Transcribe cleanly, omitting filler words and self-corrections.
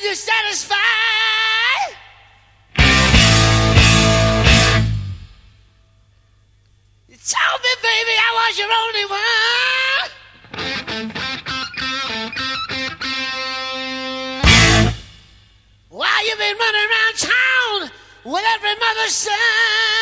you satisfied? You told me, baby, I was your only one. Why you been running around town with every mother's son?